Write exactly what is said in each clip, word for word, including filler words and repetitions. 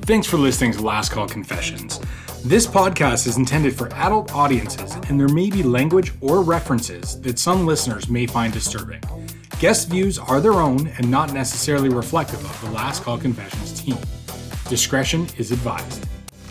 Thanks for listening to Last Call Confessions. This podcast is intended for adult audiences, and there may be language or references that some listeners may find disturbing. Guest views are their own and not necessarily reflective of the Last Call Confessions team. Discretion is advised.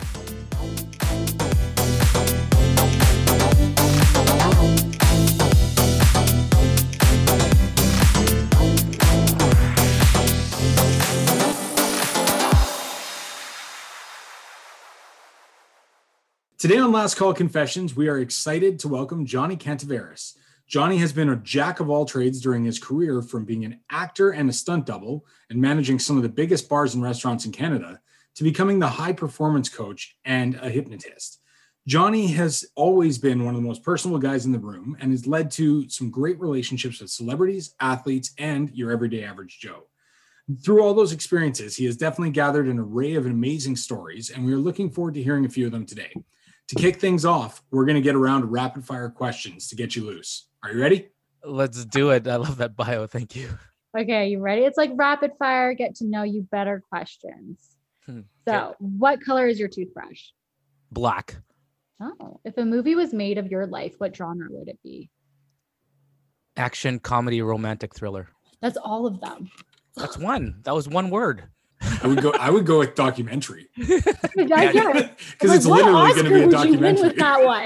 Today on Last Call Confessions, we are excited to welcome Johnny Cantaveris. Johnny has been a jack of all trades during his career, from being an actor and a stunt double and managing some of the biggest bars and restaurants in Canada to becoming the high performance coach and a hypnotist. Johnny has always been one of the most personable guys in the room and has led to some great relationships with celebrities, athletes, and your everyday average Joe. Through all those experiences, he has definitely gathered an array of amazing stories, and we are looking forward to hearing a few of them today. To kick things off, we're going to get around to rapid fire questions to get you loose. Are you ready? Let's do it. I love that bio. Thank you. Okay, you ready? It's like rapid fire, get to know you better questions. Hmm. So, Okay. what color is your toothbrush? Black. Oh, if a movie was made of your life, what genre would it be? Action, comedy, romantic, thriller. That's all of them. That's one. That was one word. I would go. I would go with documentary Yeah, because Like, it's what literally going to be a Oscar would you win documentary. with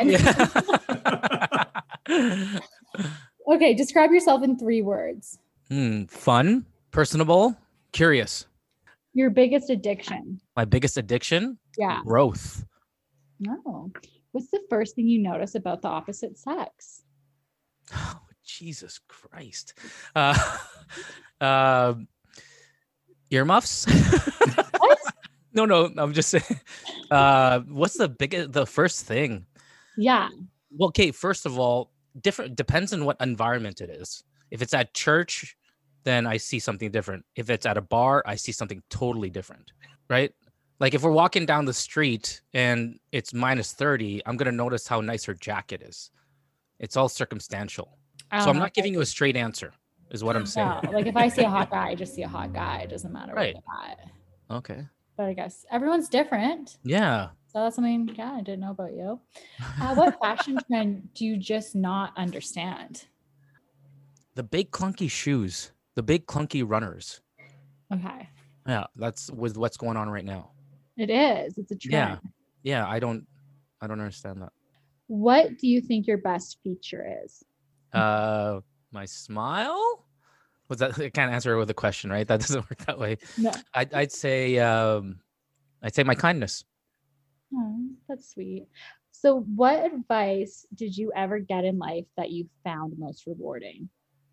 that one? Yeah. Okay, describe yourself in three words. hmm. Fun, personable, curious. Your biggest addiction. My biggest addiction? Yeah. Growth. No. What's the first thing you notice about the opposite sex? Oh, Jesus Christ. Uh, uh, earmuffs? What? No, no, I'm just saying. Uh, what's the biggest, the first thing? Yeah. Well, okay, first of all, different depends on what environment it is. If it's at church, then I see something different. If it's at a bar, I see something totally different, right? Like if we're walking down the street and it's minus thirty, I'm going to notice how nice her jacket is. It's all circumstantial. I So don't I'm know. not giving you a straight answer, is what I'm saying. No, like if I see a hot guy, I just see a hot guy. It doesn't matter Right. what they're at. Okay. But I guess everyone's different. Yeah. So that's something, yeah, I didn't know about you. Uh, what fashion trend do you just not understand? The big clunky shoes, the big clunky runners. Okay. Yeah, that's with what's going on right now. It is. It's a trend. Yeah. Yeah, I don't I don't understand that. What do you think your best feature is? Uh, my smile. Was that? I can't answer it with a question, right? That doesn't work that way. No. I'd, I'd say, um, I'd say my kindness. Oh, that's sweet. So what advice did you ever get in life that you found most rewarding?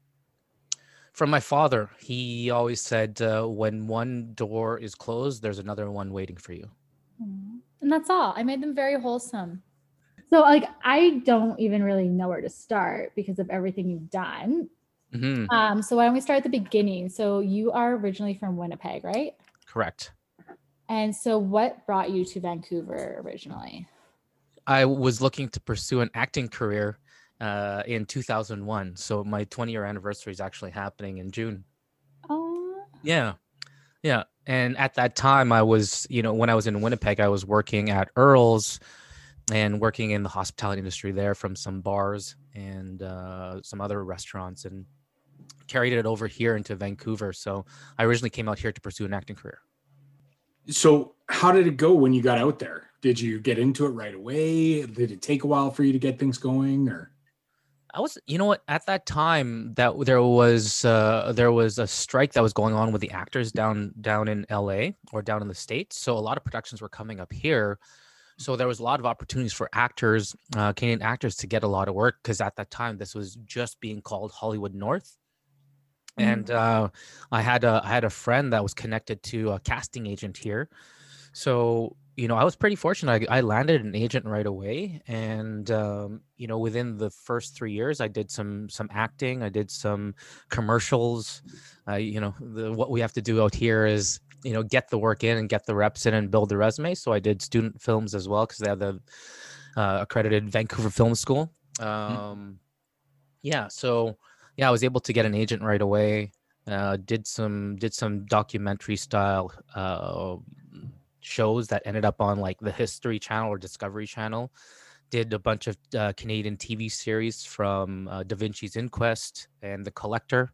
From my father, he always said, uh, "When one door is closed, there's another one waiting for you." Aw. And that's all. I made them very wholesome. So like I don't even really know where to start because of everything you've done. hmm Um, so why don't we start at the beginning? So you are originally from Winnipeg, right? Correct. And so what brought you to Vancouver originally? I was looking to pursue an acting career uh, in two thousand one. So my twenty-year anniversary is actually happening in June. Oh, Yeah. Yeah. And at that time, I was, you know, when I was in Winnipeg, I was working at Earl's and working in the hospitality industry there, from some bars and uh, some other restaurants, and carried it over here into Vancouver. So I originally came out here to pursue an acting career. So, how did it go when you got out there? Did you get into it right away? Did it take a while for you to get things going, or? I was, you know what, at that time that there was uh, there was a strike that was going on with the actors down down in L A or down in the States. So a lot of productions were coming up here. So there was a lot of opportunities for actors, uh, Canadian actors, to get a lot of work, because at that time this was just being called Hollywood North. And uh, I had a I had a friend that was connected to a casting agent here. So, you know, I was pretty fortunate. I, I landed an agent right away, and um, you know, within the first three years, I did some some acting. I did some commercials. Uh, you know, the, what we have to do out here is, you know, get the work in and get the reps in and build the resume. So I did student films as well, because they have the uh, accredited Vancouver Film School. Um, yeah, so yeah, I was able to get an agent right away. Uh, did some did some documentary style uh, shows that ended up on like the History Channel or Discovery Channel. Did a bunch of uh, Canadian T V series from uh, Da Vinci's Inquest and The Collector.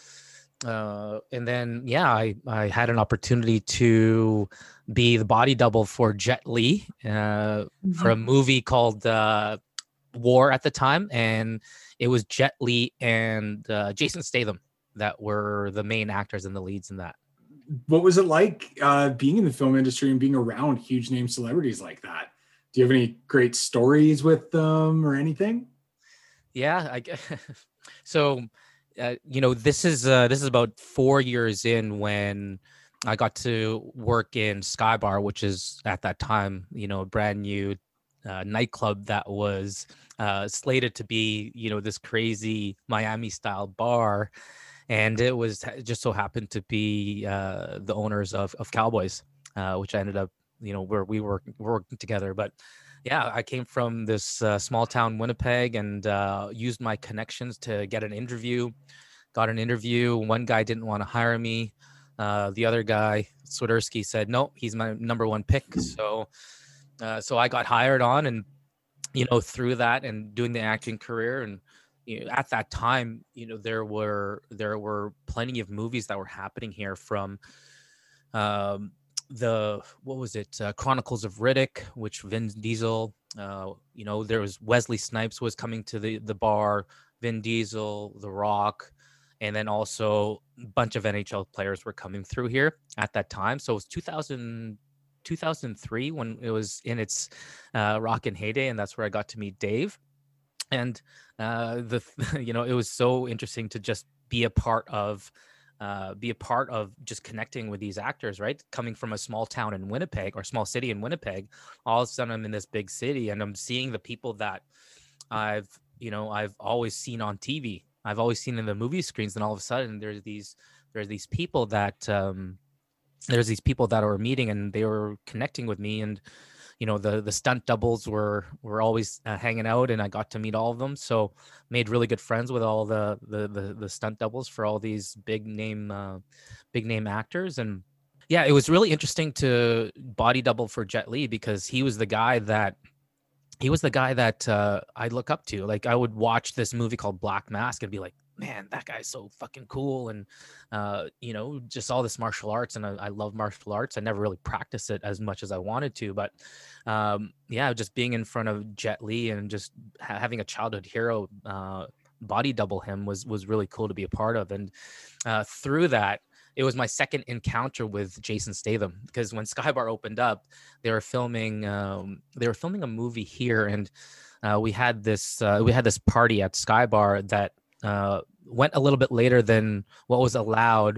Uh, and then, yeah, I, I had an opportunity to be the body double for Jet Li uh, mm-hmm. for a movie called uh, War at the time. And it was Jet Li and uh, Jason Statham that were the main actors and the leads in that. What was it like uh, being in the film industry and being around huge name celebrities like that? Do you have any great stories with them or anything? Yeah, I guess. So, uh, you know, this is uh, this is about four years in when I got to work in Skybar, which is at that time, you know, a brand new uh, nightclub that was uh, slated to be, you know, this crazy Miami style bar. And it was it just so happened to be uh, the owners of, of Cowboys, uh, which I ended up, you know, where we were working together. But yeah, I came from this uh, small town Winnipeg and uh, used my connections to get an interview. Got an interview. One guy didn't want to hire me. Uh, the other guy, Swiderski, said, no, he's my number one pick. So, uh, so I got hired on, and, you know, through that and doing the acting career. And, you know, at that time, you know, there were, there were plenty of movies that were happening here from, um, the, what was it? Uh, Chronicles of Riddick, which Vin Diesel, uh, you know, there was Wesley Snipes was coming to the, the bar, Vin Diesel, The Rock, and then also a bunch of N H L players were coming through here at that time. So it was two thousand, two thousand three when it was in its uh, rockin' heyday, and that's where I got to meet Dave. And uh, the you know, it was so interesting to just be a part of uh, be a part of just connecting with these actors, right? Coming from a small town in Winnipeg or small city in Winnipeg, all of a sudden I'm in this big city and I'm seeing the people that I've, you know, I've always seen on T V. I've always seen in the movie screens. And all of a sudden there's these, there's these people that, um, there's these people that are meeting and they were connecting with me. And, you know, the, the stunt doubles were, were always uh, hanging out, and I got to meet all of them. So made really good friends with all the, the, the, the stunt doubles for all these big name, uh, big name actors. And yeah, it was really interesting to body double for Jet Li because he was the guy that, he was the guy that uh, I look up to. Like I would watch this movie called Black Mask and be like, man, that guy's so fucking cool. And, uh, you know, just all this martial arts. And I, I love martial arts. I never really practiced it as much as I wanted to. But um, yeah, just being in front of Jet Li and just ha- having a childhood hero uh, body double him was, was really cool to be a part of. And uh, through that, it was my second encounter with Jason Statham, because when Skybar opened up, they were filming um, they were filming a movie here, and uh, we had this uh, we had this party at Skybar that uh, went a little bit later than what was allowed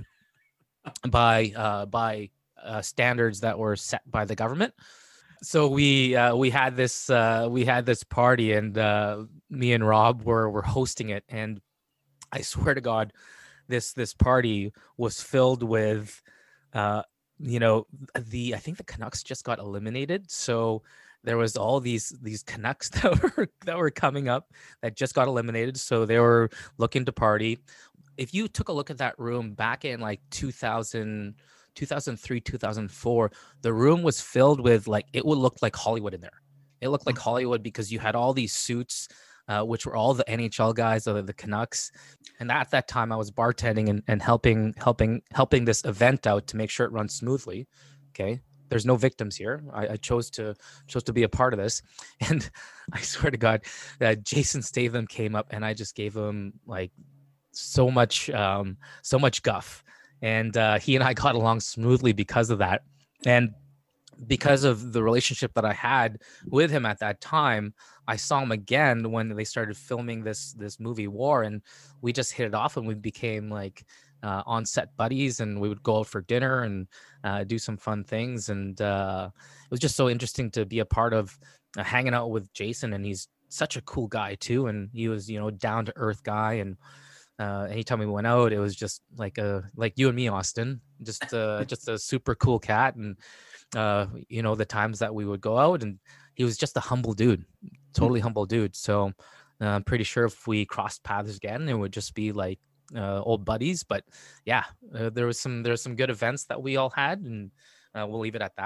by uh, by uh, standards that were set by the government. So we uh, we had this uh, we had this party, and uh, me and Rob were were hosting it, and I swear to God, this this party was filled with uh you know the I think the Canucks just got eliminated, so there was all these these Canucks that were that were coming up that just got eliminated, so they were looking to party. If you took a look at that room back in like two thousand, two thousand three, two thousand four, the room was filled with, like, it would look like Hollywood in there. It looked like Hollywood because you had all these suits, Uh, which were all the N H L guys, or the Canucks. And at that time, I was bartending and, and helping, helping, helping this event out to make sure it runs smoothly. Okay, there's no victims here. I, I chose to chose to be a part of this, and I swear to God, uh, Jason Statham came up, and I just gave him like so much, um, so much guff, and uh, he and I got along smoothly because of that, and because of the relationship that I had with him at that time. I saw him again when they started filming this this movie War, and we just hit it off, and we became like uh, on-set buddies, and we would go out for dinner and uh, do some fun things. And uh, it was just so interesting to be a part of uh, hanging out with Jason, and he's such a cool guy too. And he was, you know, down-to-earth guy, and uh, anytime we went out, it was just like a like you and me, Austin, just uh, just a super cool cat. And uh, you know, the times that we would go out, and he was just a humble dude, totally humble dude. So uh, I'm pretty sure if we crossed paths again, it would just be like uh, old buddies. But yeah, uh, there was some, there's some good events that we all had, and uh, we'll leave it at that.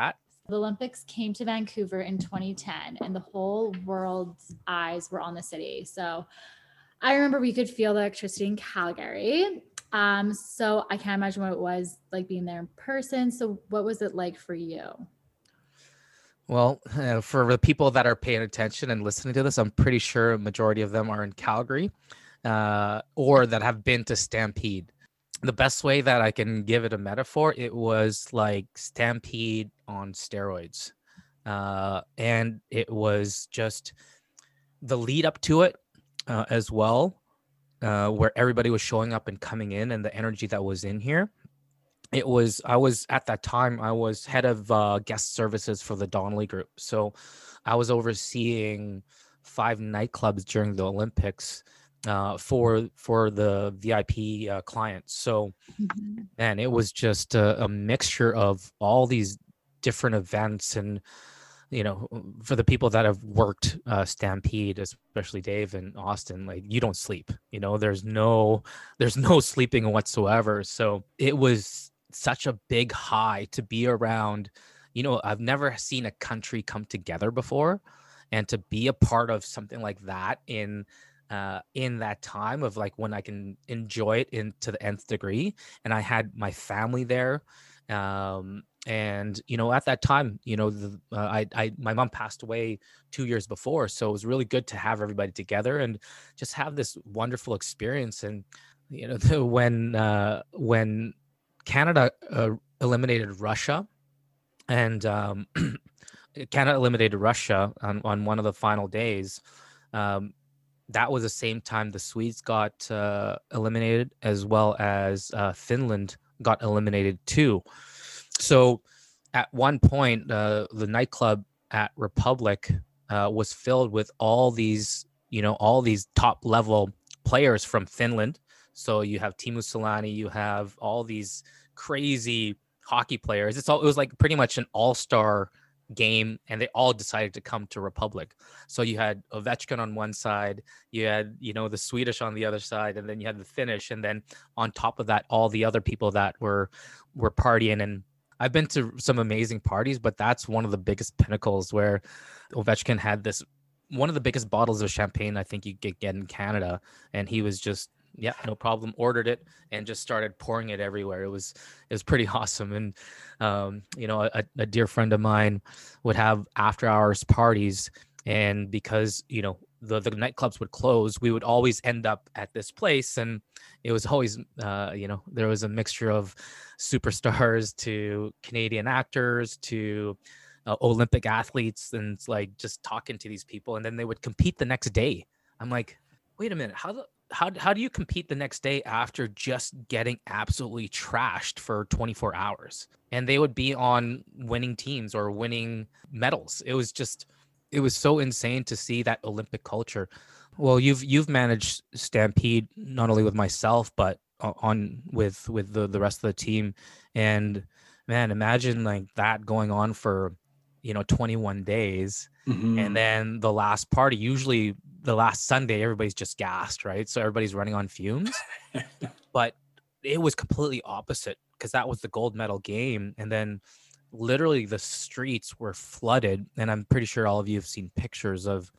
The Olympics came to Vancouver in twenty ten and the whole world's eyes were on the city. So I remember we could feel the electricity in Calgary. Um, so I can't imagine what it was like being there in person. So what was it like for you? Well, uh, for the people that are paying attention and listening to this, I'm pretty sure a majority of them are in Calgary uh, or that have been to Stampede. The best way that I can give it a metaphor, it was like Stampede on steroids. Uh, and it was just the lead up to it uh, as well, uh, where everybody was showing up and coming in and the energy that was in here. It was, I was at that time, I was head of uh, guest services for the Donnelly Group. So I was overseeing five nightclubs during the Olympics uh, for for the V I P uh, clients. So, mm-hmm. man, it was just a, a mixture of all these different events. And, you know, for the people that have worked uh, Stampede, especially Dave and Austin, like you don't sleep, you know, there's no, there's no sleeping whatsoever. So it was such a big high to be around. You know, I've never seen a country come together before, and to be a part of something like that in uh in that time of like when I can enjoy it in to the nth degree. And I had my family there, um and you know, at that time, you know, the, uh, I I my mom passed away two years before, so it was really good to have everybody together and just have this wonderful experience. And you know, when uh when Canada uh, eliminated Russia, and um, Canada eliminated Russia on, on one of the final days. Um, that was the same time the Swedes got uh, eliminated, as well as uh, Finland got eliminated too. So at one point, uh, the nightclub at Republic uh, was filled with all these, you know, all these top level players from Finland. So you have Teemu Selanne, you have all these crazy hockey players. It's all, it was like pretty much an all-star game, and they all decided to come to Republic. So you had Ovechkin on one side, you had, you know, the Swedish on the other side, and then you had the Finnish, and then on top of that, all the other people that were were partying. And I've been to some amazing parties, but that's one of the biggest pinnacles where Ovechkin had this, one of the biggest bottles of champagne I think you could get in Canada, and he was just, yeah, no problem, ordered it and just started pouring it everywhere. It was it was pretty awesome. And um, you know, a, a dear friend of mine would have after hours parties, and because, you know, the the nightclubs would close, we would always end up at this place, and it was always uh, you know, there was a mixture of superstars to Canadian actors to uh, Olympic athletes, and it's like just talking to these people, and then they would compete the next day. I'm like, wait a minute, how the How how do you compete the next day after just getting absolutely trashed for twenty-four hours? And they would be on winning teams or winning medals. It was just, it was so insane to see that Olympic culture. Well, you've you've managed Stampede not only with myself, but on with with the, the rest of the team. And man, imagine like that going on for, you know, twenty-one days. Mm-hmm. And then the last party, usually the last Sunday, everybody's just gassed, right? So everybody's running on fumes. But it was completely opposite, because that was the gold medal game. And then literally the streets were flooded. And I'm pretty sure all of you have seen pictures of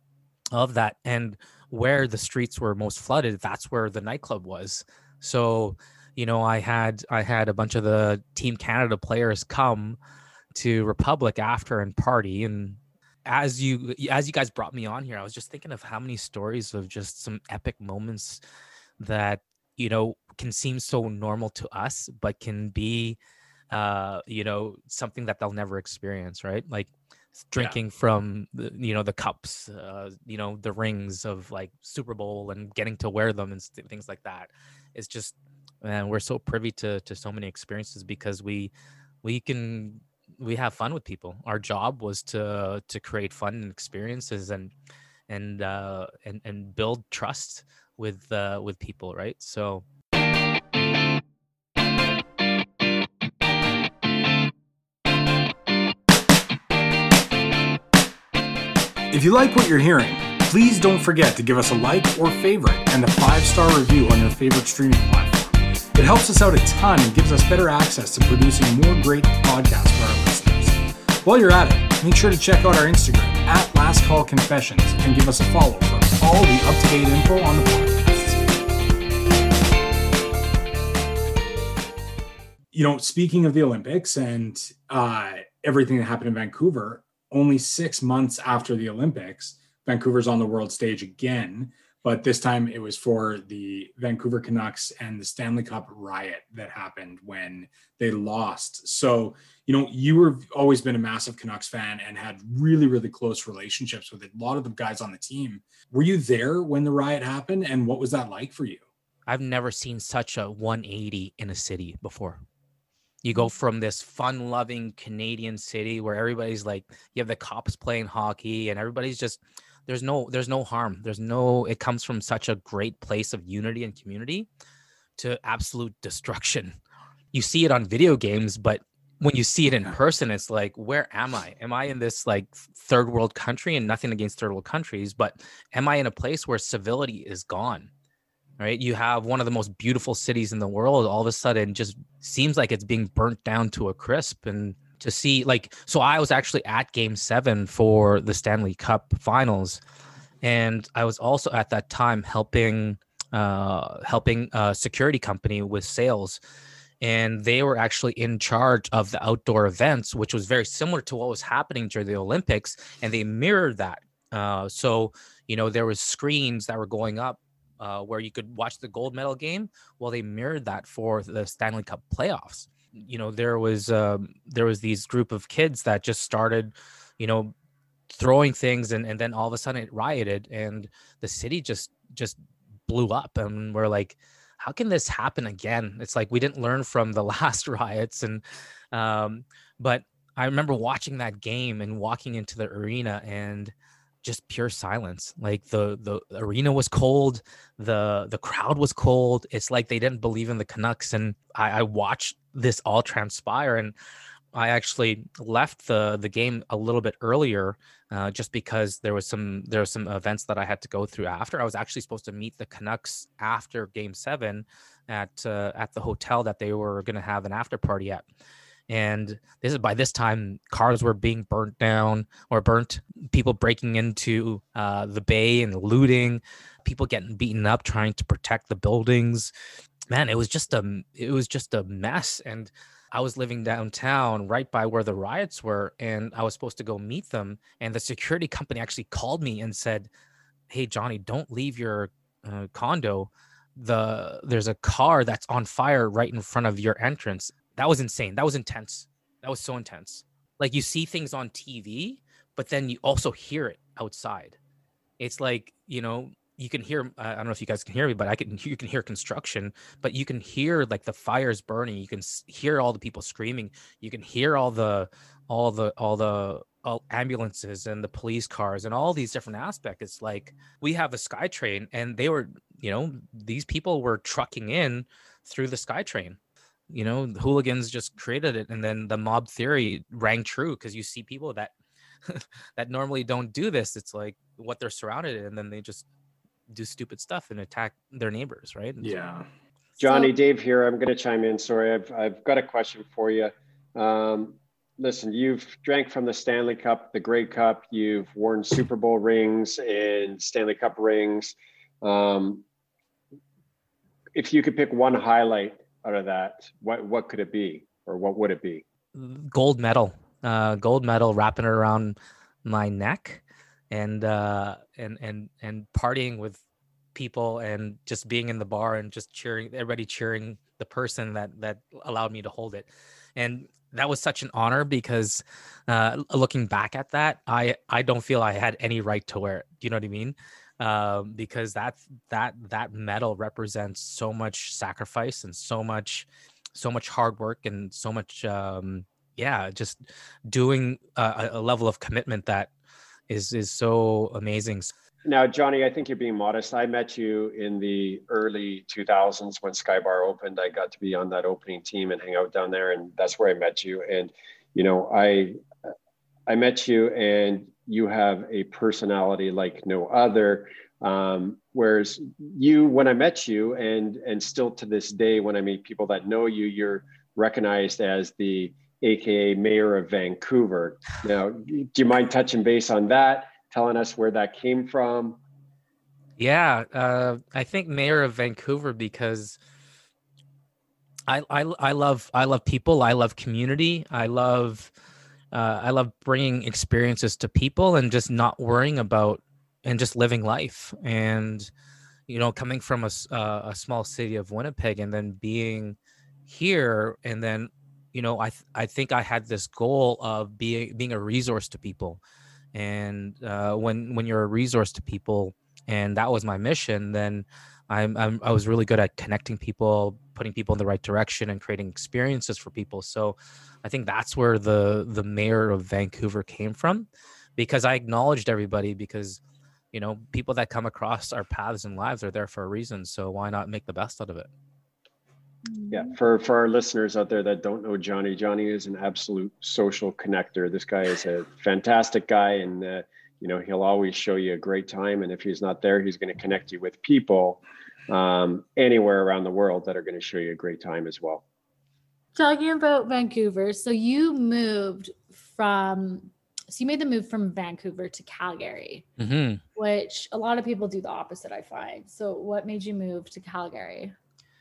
of that. And where the streets were most flooded, that's where the nightclub was. So, you know, I had I had a bunch of the Team Canada players come to Republic after and party. And as you as you guys brought me on here, I was just thinking of how many stories of just some epic moments that, you know, can seem so normal to us, but can be uh you know, something that they'll never experience, right? Like drinking yeah. from the, you know, the cups, uh you know, the rings of like Super Bowl, and getting to wear them and st- things like that. It's just, man, we're so privy to to so many experiences, because we we can we have fun with people. Our job was to to create fun and experiences, and and uh and and build trust with uh with people, right? So if you like what you're hearing, please don't forget to give us a like or favorite and a five-star review on your favorite streaming platform. It helps us out a ton and gives us better access to producing more great podcasts for our listeners. While you're at it, make sure to check out our Instagram at Last Call Confessions and give us a follow for all the up-to-date info on the podcast. You know, speaking of the Olympics and uh, everything that happened in Vancouver, only six months after the Olympics, Vancouver's on the world stage again, but this time it was for the Vancouver Canucks and the Stanley Cup riot that happened when they lost. So, you know, you were always been a massive Canucks fan and had really, really close relationships with a lot of the guys on the team. Were you there when the riot happened, and what was that like for you? I've never seen such a one eighty in a city before. You go from this fun-loving Canadian city where everybody's like, you have the cops playing hockey and everybody's just, there's no, there's no harm. There's no, it comes from such a great place of unity and community to absolute destruction. You see it on video games, but when you see it in person, it's like, where am I? Am I in this like third world country? And nothing against third world countries, but am I in a place where civility is gone? Right? You have one of the most beautiful cities in the world all of a sudden just seems like it's being burnt down to a crisp. And to see like, so I was actually at game seven for the Stanley Cup finals. And I was also at that time helping, uh, helping a security company with sales. And they were actually in charge of the outdoor events, which was very similar to what was happening during the Olympics. And they mirrored that. Uh, so, you know, there was screens that were going up Uh, where you could watch the gold medal game. Well, they mirrored that for the Stanley Cup playoffs. You know, there was um, there was these group of kids that just started, you know, throwing things, and, and then all of a sudden it rioted, and the city just just blew up. And we're like, how can this happen again? It's like we didn't learn from the last riots. And um, but I remember watching that game and walking into the arena and just pure silence. Like the the arena was cold, the the crowd was cold. It's like they didn't believe in the Canucks. And I, I watched this all transpire, and I actually left the the game a little bit earlier, uh, just because there was some there were some events that I had to go through after. I was actually supposed to meet the Canucks after Game Seven at uh, at the hotel that they were going to have an after party at. And this is by this time, cars were being burnt down or burnt, people breaking into uh, the bay and looting, people getting beaten up, trying to protect the buildings. Man, it was just a, it was just a mess. And I was living downtown right by where the riots were, and I was supposed to go meet them. And the security company actually called me and said, "Hey, Johnny, don't leave your uh, condo. The there's a car that's on fire right in front of your entrance." That was insane. That was intense. That was so intense. Like you see things on T V, but then you also hear it outside. It's like, you know, you can hear, I don't know if you guys can hear me, but I can, you can hear construction, but you can hear like the fires burning. You can hear all the people screaming. You can hear all the, all the, all the all ambulances and the police cars and all these different aspects. It's like we have a SkyTrain, and they were, you know, these people were trucking in through the SkyTrain. You know, the hooligans just created it, and then the mob theory rang true because you see people that that normally don't do this. It's like what they're surrounded in, and then they just do stupid stuff and attack their neighbors, right? Yeah. Johnny, So- Dave here. I'm going to chime in. Sorry, I've I've got a question for you. Um, listen, you've drank from the Stanley Cup, the Grey Cup. You've worn Super Bowl rings and Stanley Cup rings. Um, if you could pick one highlight out of that, what what could it be, or what would it be? Gold medal, uh, gold medal, wrapping it around my neck, and uh, and and and partying with people, and just being in the bar and just cheering, everybody cheering the person that that allowed me to hold it. And that was such an honor because uh, looking back at that, I I don't feel I had any right to wear it. Do you know what I mean? Um, because that that that medal represents so much sacrifice and so much so much hard work and so much um, yeah, just doing a, a level of commitment that is is so amazing. Now, Johnny, I think you're being modest. I met you in the early two thousands when Sky Bar opened. I got to be on that opening team and hang out down there, and that's where I met you. And you know, I I met you, and you have a personality like no other. Um, whereas you, when I met you, and and still to this day, when I meet people that know you, you're recognized as the A K A Mayor of Vancouver. Now, do you mind touching base on that, telling us where that came from? Yeah, uh, I think Mayor of Vancouver because I, I I love I love people. I love community. I love uh, I love bringing experiences to people and just not worrying about and just living life. And you know, coming from a s- uh, a small city of Winnipeg and then being here, and then you know, I th- I think I had this goal of being being a resource to people. And uh, when when you're a resource to people, and that was my mission, then I'm, I'm I was really good at connecting people, putting people in the right direction, and creating experiences for people. So I think that's where the the mayor of Vancouver came from, because I acknowledged everybody, because you know, people that come across our paths and lives are there for a reason. So why not make the best out of it? Yeah, for for our listeners out there that don't know Johnny, Johnny is an absolute social connector. This guy is a fantastic guy, and uh, you know, he'll always show you a great time. And if he's not there, he's going to connect you with people um, anywhere around the world that are going to show you a great time as well. Talking about Vancouver, so you moved from, so you made the move from Vancouver to Calgary, Mm-hmm. which a lot of people do the opposite, I find. So what made you move to Calgary?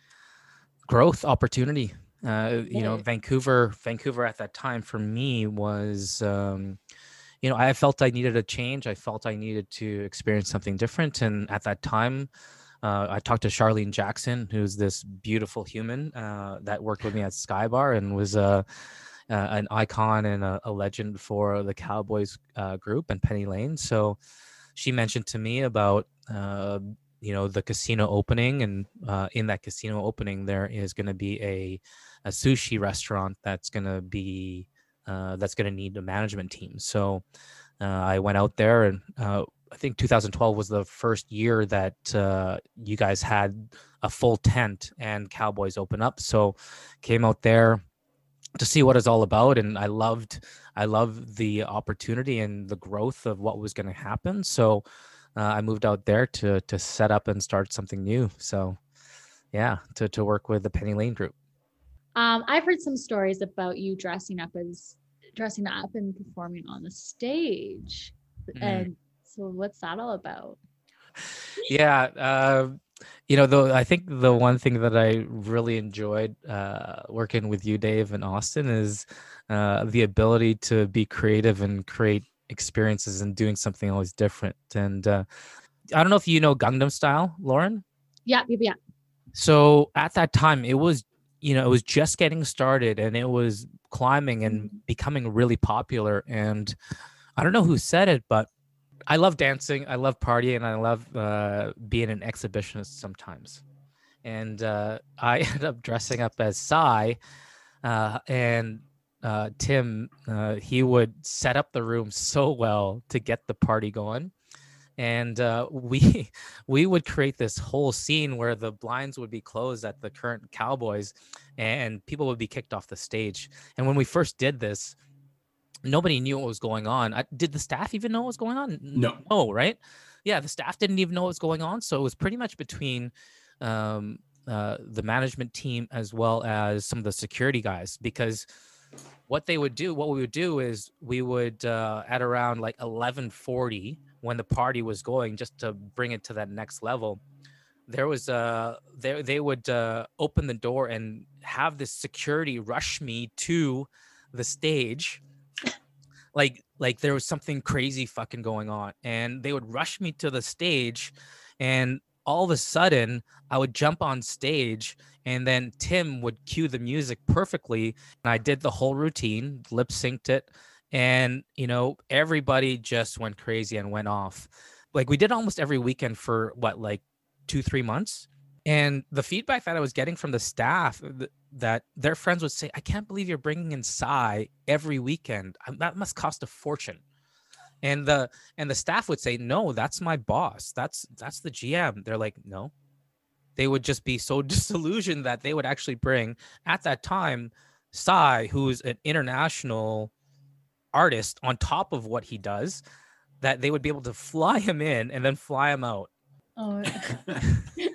Growth, opportunity. Uh, you know, Really? Vancouver, Vancouver at that time for me was, um, you know, I felt I needed a change. I felt I needed to experience something different. And at that time, uh, I talked to Charlene Jackson, who's this beautiful human uh, that worked with me at Skybar and was a, uh, an icon and a, a legend for the Cowboys uh, group and Penny Lane. So she mentioned to me about, uh, you know, the casino opening, and uh, in that casino opening, there is going to be a, a sushi restaurant that's going to be uh, that's going to need a management team. So uh, I went out there, and uh, I think two thousand twelve was the first year that uh, you guys had a full tent and Cowboys open up. So came out there to see what it's all about, and I loved I loved the opportunity and the growth of what was going to happen. So uh, I moved out there to to set up and start something new. So yeah, to to work with the Penny Lane group. Um, I've heard some stories about you dressing up as dressing up and performing on the stage. Mm. And so what's that all about? Yeah, uh, you know, though I think the one thing that I really enjoyed uh, working with you, Dave, and Austin is uh, the ability to be creative and create experiences and doing something always different. And uh, I don't know if you know Gangnam Style, Lauren. Yeah, yeah, yeah. So at that time, it was, you know, it was just getting started, and it was climbing and becoming really popular. And I don't know who said it, but I love dancing, I love partying, and I love uh, being an exhibitionist sometimes. And uh, I ended up dressing up as Psy, uh, and uh, Tim, uh, he would set up the room so well to get the party going. And uh, we we would create this whole scene where the blinds would be closed at the current Cowboys, and people would be kicked off the stage. And when we first did this, nobody knew what was going on. I, did the staff even know what was going on? No. No, right? Yeah, the staff didn't even know what was going on. So it was pretty much between um, uh, the management team as well as some of the security guys, because what they would do, what we would do is we would uh, at around like eleven forty, when the party was going, just to bring it to that next level, there was uh they they would uh, open the door and have this security rush me to the stage, like like there was something crazy fucking going on, and they would rush me to the stage, and all of a sudden I would jump on stage, and then Tim would cue the music perfectly, and I did the whole routine, lip synced it, and you know, everybody just went crazy and went off. Like we did almost every weekend for what, like two three months. And the feedback that I was getting from the staff, th- that their friends would say, I can't believe you're bringing in Psy every weekend. Um, That must cost a fortune. And the and the staff would say, no, that's my boss. That's that's the G M. They're like, no. They would just be so disillusioned that they would actually bring, at that time, Psy, who's an international artist on top of what he does, that they would be able to fly him in and then fly him out. Oh,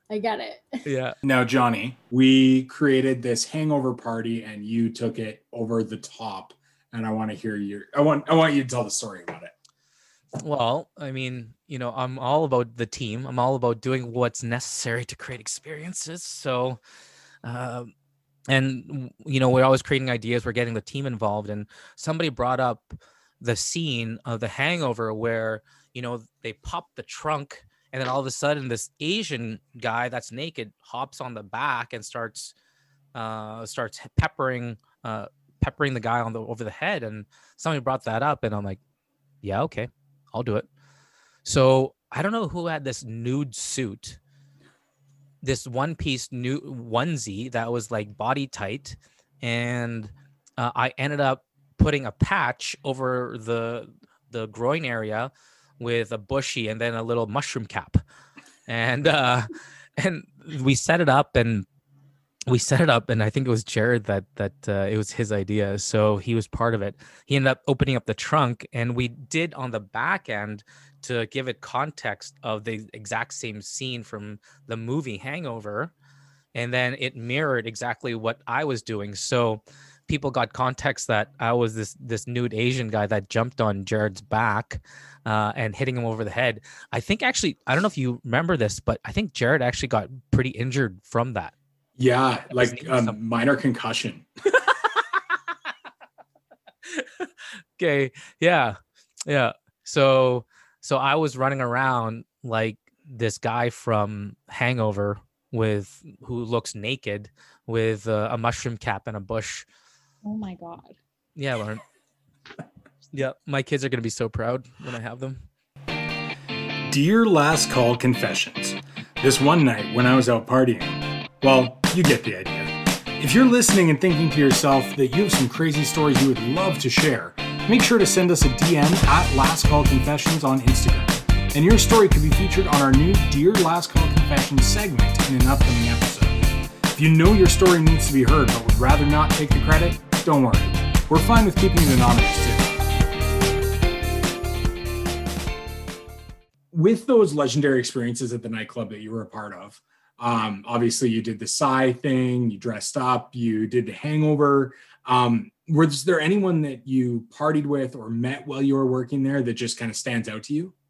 I get it. Yeah. Now, Johnny, we created this hangover party and you took it over the top. And I want to hear your, I want, I want you to tell the story about it. Well, I mean, you know, I'm all about the team. I'm all about doing what's necessary to create experiences. So, um, and you know, we're always creating ideas. We're getting the team involved, and somebody brought up the scene of The Hangover where, you know, they pop the trunk, and then all of a sudden, this Asian guy that's naked hops on the back and starts, uh, starts peppering, uh, peppering the guy on the over the head. And somebody brought that up, and I'm like, yeah, okay, I'll do it. So I don't know who had this nude suit, this one piece new onesie that was like body tight. And uh, I ended up putting a patch over the, the groin area with a bushy and then a little mushroom cap. And, uh, and we set it up and we set it up, and I think it was Jared that that uh, it was his idea, so he was part of it. He ended up opening up the trunk, and we did on the back end to give it context of the exact same scene from the movie Hangover, and then it mirrored exactly what I was doing. So people got context that I was this this nude Asian guy that jumped on Jared's back uh, and hitting him over the head. I think actually, I don't know if you remember this, but I think Jared actually got pretty injured from that. Yeah, like a um, minor concussion. Okay, yeah, yeah. So, so I was running around like this guy from Hangover with who looks naked with uh, a mushroom cap and a bush. Oh my God. Yeah, Lauren. Yeah, my kids are gonna be so proud when I have them. Dear Last Call Confessions. This one night when I was out partying. Well, you get the idea. If you're listening and thinking to yourself that you have some crazy stories you would love to share, make sure to send us a D M at Last Call Confessions on Instagram. And your story could be featured on our new Dear Last Call Confessions segment in an upcoming episode. If you know your story needs to be heard but would rather not take the credit, don't worry. We're fine with keeping it anonymous too. With those legendary experiences at the nightclub that you were a part of, Um, obviously, you did the Psy thing, you dressed up, you did the Hangover. Um, was there anyone that you partied with or met while you were working there that just kind of stands out to you?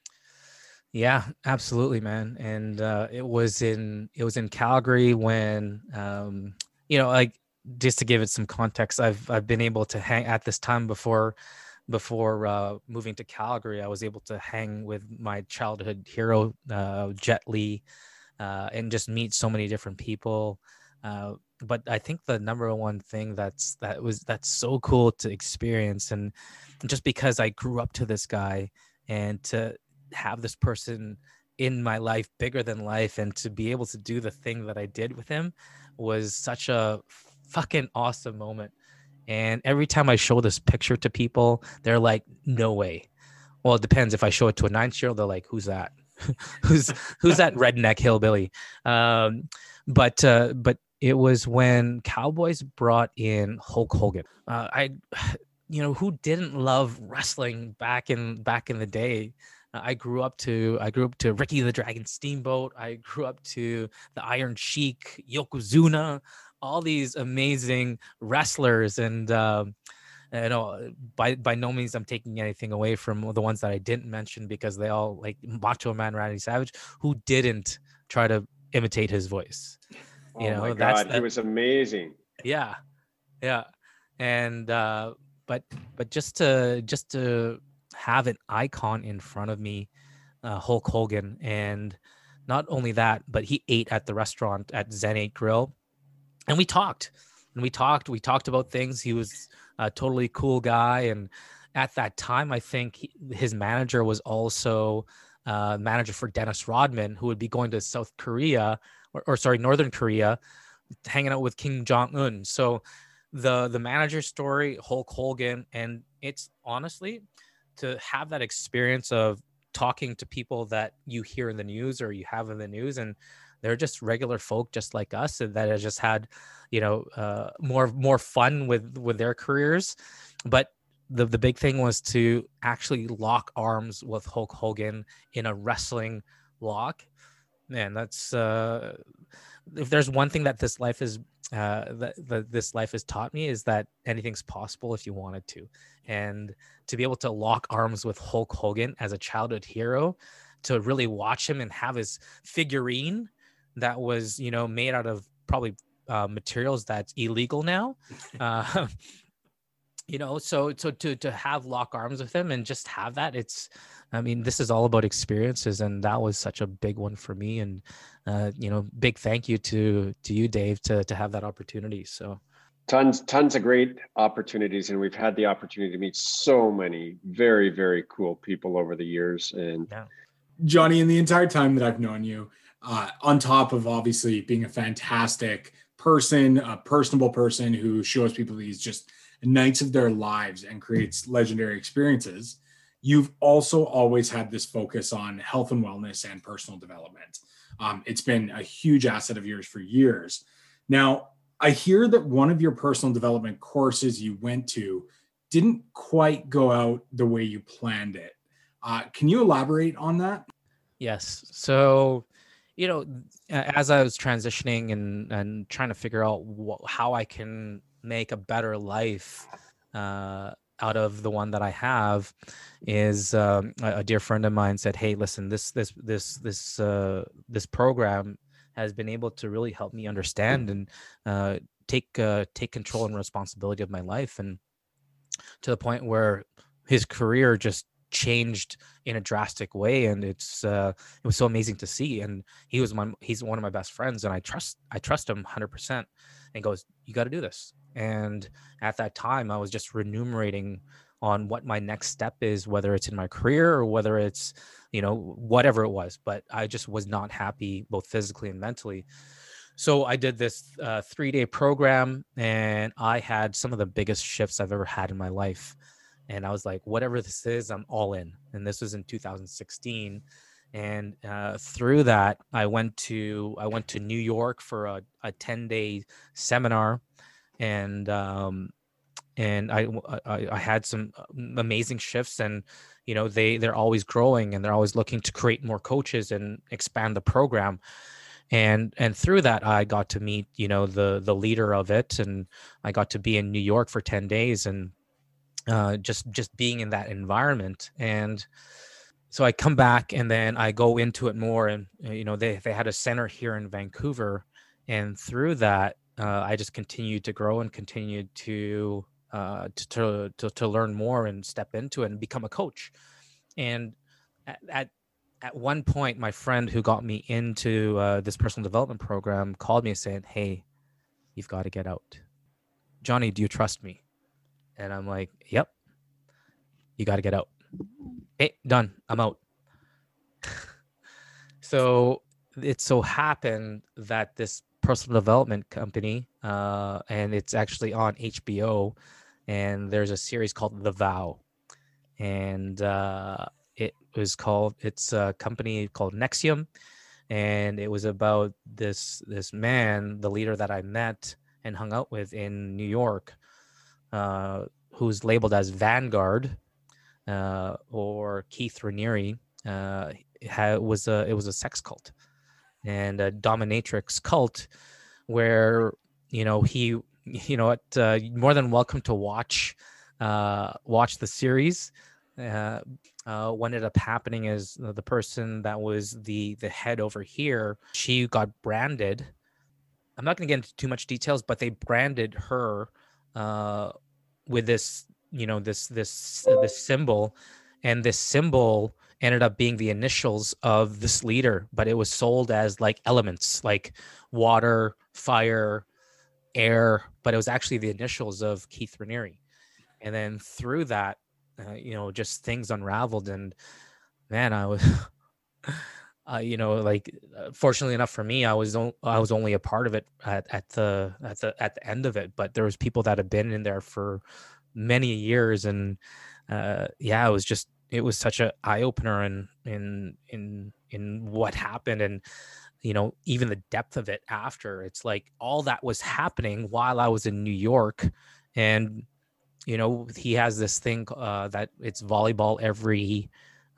Yeah, absolutely, man. And uh, it was in it was in Calgary when, um, you know, like just to give it some context, I've I've been able to hang at this time before before uh, moving to Calgary. I was able to hang with my childhood hero, uh, Jet Li. Uh, and just meet so many different people. Uh, but I think the number one thing that's that was that's so cool to experience, and just because I grew up to this guy and to have this person in my life bigger than life and to be able to do the thing that I did with him was such a fucking awesome moment. And every time I show this picture to people, they're like, no way. Well, it depends. If I show it to a nine-year-old, they're like, who's that? who's who's that redneck hillbilly? Um, but uh, but it was when Cowboys brought in Hulk Hogan. Uh, I, you know, who didn't love wrestling back in back in the day? Uh, I grew up to I grew up to Ricky the Dragon Steamboat. I grew up to the Iron Sheik, Yokozuna, all these amazing wrestlers. And um, you know, by by no means I'm taking anything away from the ones that I didn't mention, because they all, like Macho Man Randy Savage, who didn't try to imitate his voice. Oh You know, my God, that's that, he was amazing. Yeah, yeah, and uh, but but just to just to have an icon in front of me, uh, Hulk Hogan, and not only that, but he ate at the restaurant at Zen eight Grill, and we talked, and we talked, we talked about things. He was a totally cool guy, and at that time, I think he, his manager was also uh, manager for Dennis Rodman, who would be going to South Korea, or, or sorry, Northern Korea, hanging out with Kim Jong-un. So the the manager story, Hulk Hogan, and it's honestly to have that experience of talking to people that you hear in the news or you have in the news, and they're just regular folk just like us, and that has just had, you know, uh, more more fun with with their careers. But the the big thing was to actually lock arms with Hulk Hogan in a wrestling lock. Man, that's uh, if there's one thing that this life is uh, that, that this life has taught me is that anything's possible if you wanted to, and to be able to lock arms with Hulk Hogan as a childhood hero, to really watch him and have his figurine that was, you know, made out of probably uh, materials that's illegal now. Uh, you know, so so to to have lock arms with him and just have that, it's, I mean, this is all about experiences, and that was such a big one for me. And uh, you know, big thank you to to you, Dave, to to have that opportunity. So tons tons of great opportunities, and we've had the opportunity to meet so many very very cool people over the years. And yeah. Johnny, in the entire time that I've known you, uh, on top of obviously being a fantastic person, a personable person who shows people these just nights of their lives and creates legendary experiences, you've also always had this focus on health and wellness and personal development. Um, it's been a huge asset of yours for years. Now, I hear that one of your personal development courses you went to didn't quite go out the way you planned it. Uh, can you elaborate on that? Yes. So, you know, as I was transitioning and and trying to figure out wh- how I can make a better life uh, out of the one that I have, is um, a, a dear friend of mine said, "Hey, listen, this this this this uh, this program has been able to really help me understand and uh, take uh, take control and responsibility of my life," and to the point where his career just changed in a drastic way. And it's uh it was so amazing to see. And he was my he's one of my best friends, and I trust I trust him one hundred percent. And goes, "You got to do this." And at that time I was just renumerating on what my next step is, whether it's in my career or whether it's, you know, whatever it was, but I just was not happy both physically and mentally. So I did this uh, three-day program, and I had some of the biggest shifts I've ever had in my life. And I was like, whatever this is, I'm all in. And this was in two thousand sixteen. And uh, through that, I went to I went to New York for a, a ten-day seminar, and um, and I, I I had some amazing shifts. And you know, they they're always growing, and they're always looking to create more coaches and expand the program. And and through that, I got to meet, you know, the the leader of it, and I got to be in New York for ten days, and uh, just just being in that environment. And so I come back, and then I go into it more, and uh, you know, they they had a center here in Vancouver, and through that, uh, I just continued to grow and continued to uh, to, to to to learn more and step into it and become a coach. And at, at at one point, my friend who got me into uh, this personal development program called me saying, "Hey, you've got to get out. Johnny, do you trust me?" And I'm like, "Yep, you got to get out." "Hey, done. I'm out." So it so happened that this personal development company, uh, and it's actually on H B O, and there's a series called The Vow. And uh, it was called, it's a company called Nexium. And it was about this this man, the leader that I met and hung out with in New York, uh, who's labeled as Vanguard, uh, or Keith Raniere. Uh, ha- was a it was a sex cult and a dominatrix cult, where, you know, he, you know what, uh, you're more than welcome to watch uh, watch the series. Uh, uh, what ended up happening is the person that was the the head over here, she got branded. I'm not going to get into too much details, but they branded her uh, with this, you know, this this uh, this symbol, and this symbol ended up being the initials of this leader, but it was sold as like elements, like water, fire, air, but it was actually the initials of Keith Raniere. And then through that, uh, you know, just things unraveled. And man, I was, uh, you know, like, uh, fortunately enough for me, I was on, I was only a part of it at, at the at the at the end of it. But there was people that had been in there for many years, and uh, yeah, it was just it was such a eye opener in in in in what happened. And you know, even the depth of it after. It's like all that was happening while I was in New York. And you know, he has this thing uh, that it's volleyball every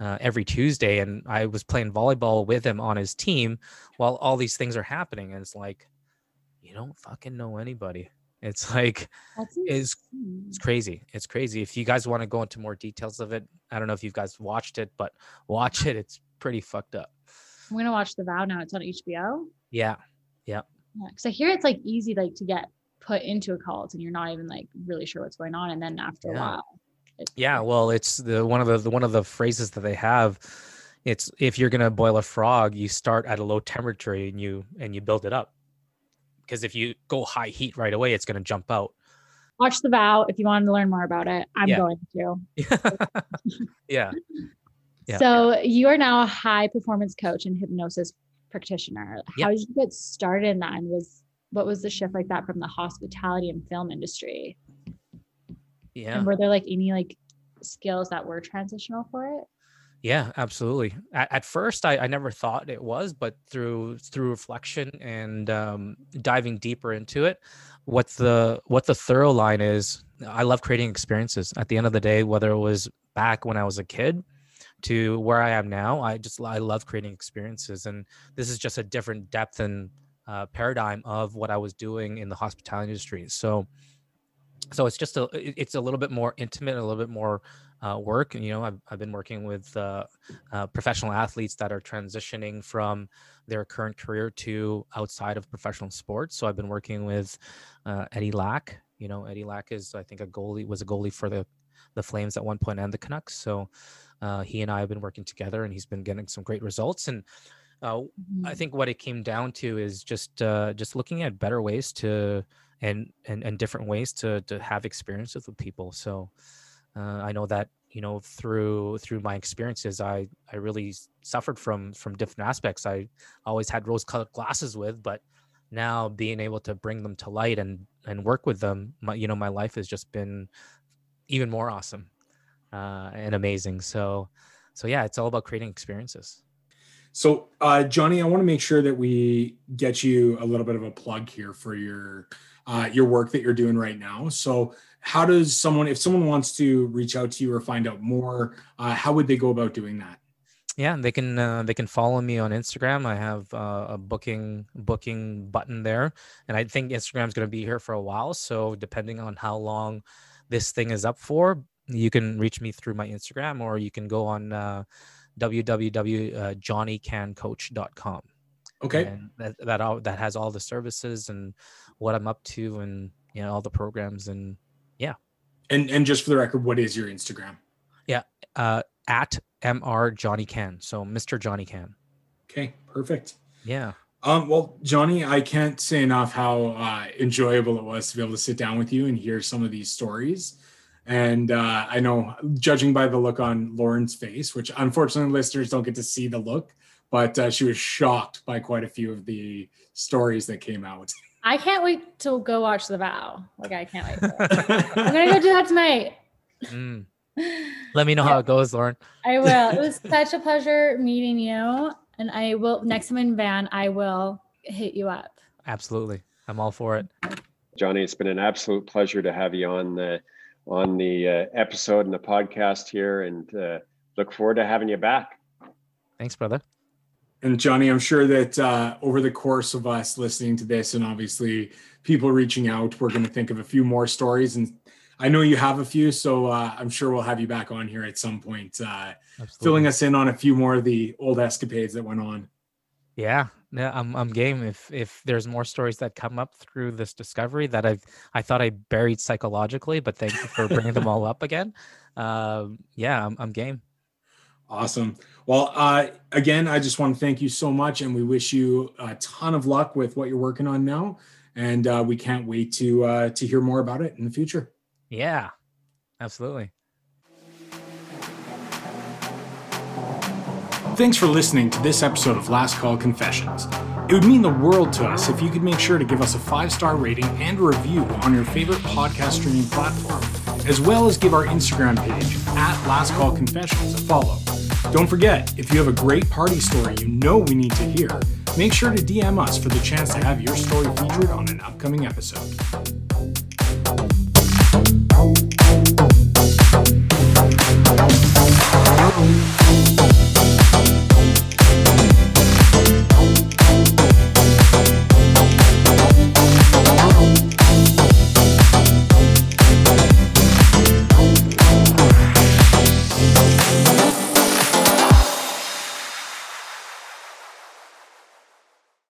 uh, every Tuesday, and I was playing volleyball with him on his team while all these things are happening. And it's like, you don't fucking know anybody. It's like, it's, it's crazy. It's crazy. If you guys want to go into more details of it, I don't know if you guys watched it, but watch it. It's pretty fucked up. I'm going to watch The Vow now. It's on H B O. Yeah. Yeah. Yeah. Cause I hear it's like easy, like to get put into a cult and you're not even like really sure what's going on. And then after yeah. a while. Yeah. Well, it's the, one of the, the, one of the phrases that they have. It's, if you're going to boil a frog, you start at a low temperature and you, and you build it up. Because if you go high heat right away, it's going to jump out. Watch The Vow if you wanted to learn more about it. I'm yeah. going to. yeah. yeah. So you are now a high performance coach and hypnosis practitioner. How yeah. did you get started in that? And was what was the shift like that from the hospitality and film industry? Yeah. And were there like any like skills that were transitional for it? Yeah, absolutely. At, at first, I, I never thought it was, but through through reflection and um, diving deeper into it, what the what the thorough line is, I love creating experiences. At the end of the day, whether it was back when I was a kid to where I am now, I just I love creating experiences, and this is just a different depth and uh, paradigm of what I was doing in the hospitality industry. So, so it's just a it's a little bit more intimate, a little bit more. Uh, work. You know, I've, I've been working with uh, uh, professional athletes that are transitioning from their current career to outside of professional sports. So I've been working with uh, Eddie Lack. You know, Eddie Lack is, I think, a goalie, was a goalie for the, the Flames at one point and the Canucks. So uh, he and I have been working together, and he's been getting some great results. And uh, mm-hmm. I think what it came down to is just uh, just looking at better ways to and and, and different ways to to have experiences with people. So. Uh, I know that, you know, through through my experiences, I, I really suffered from from different aspects. I always had rose-colored glasses with, but now being able to bring them to light and and work with them, my, you know, my life has just been even more awesome uh, and amazing. So, so yeah, it's all about creating experiences. So, uh, Johnny, I want to make sure that we get you a little bit of a plug here for your uh, your work that you're doing right now. So, how does someone, if someone wants to reach out to you or find out more, uh, how would they go about doing that? Yeah, they can uh, they can follow me on Instagram. I have uh, a booking booking button there, and I think Instagram's going to be here for a while. So, depending on how long this thing is up for, you can reach me through my Instagram, or you can go on uh, w w w dot johnny can coach dot com. Okay. And that that all that has all the services and what I'm up to, and you know all the programs, and yeah. And and just for the record, what is your Instagram? Yeah, uh, at M R Johnny Can. So Mister Johnny Can. Okay, perfect. Yeah. Um. Well, Johnny, I can't say enough how uh, enjoyable it was to be able to sit down with you and hear some of these stories. And uh, I know, judging by the look on Lauren's face, which unfortunately listeners don't get to see the look, but uh, she was shocked by quite a few of the stories that came out. I can't wait to go watch The Vow. Like, I can't wait for it. I'm going to go do that tonight. Mm. Let me know yeah. how it goes, Lauren. I will. It was such a pleasure meeting you. And I will, next time in Van, I will hit you up. Absolutely. I'm all for it. Johnny, it's been an absolute pleasure to have you on the on the uh, episode and the podcast here, and uh, look forward to having you back. Thanks, brother. And Johnny, I'm sure that uh, over the course of us listening to this, and obviously people reaching out, we're going to think of a few more stories. And I know you have a few, so uh, I'm sure we'll have you back on here at some point, uh, filling us in on a few more of the old escapades that went on. Yeah, yeah, I'm I'm game. If if there's more stories that come up through this discovery that I've I thought I buried psychologically, but thank you for bringing them all up again. Um, yeah, I'm I'm game. Awesome. Well, uh, again, I just want to thank you so much, and we wish you a ton of luck with what you're working on now. And uh, we can't wait to uh, to hear more about it in the future. Yeah, absolutely. Thanks for listening to this episode of Last Call Confessions. It would mean the world to us if you could make sure to give us a five-star rating and a review on your favorite podcast streaming platform, as well as give our Instagram page at Last Call Confessions a follow. Don't forget, if you have a great party story you know we need to hear, make sure to D M us for the chance to have your story featured on an upcoming episode.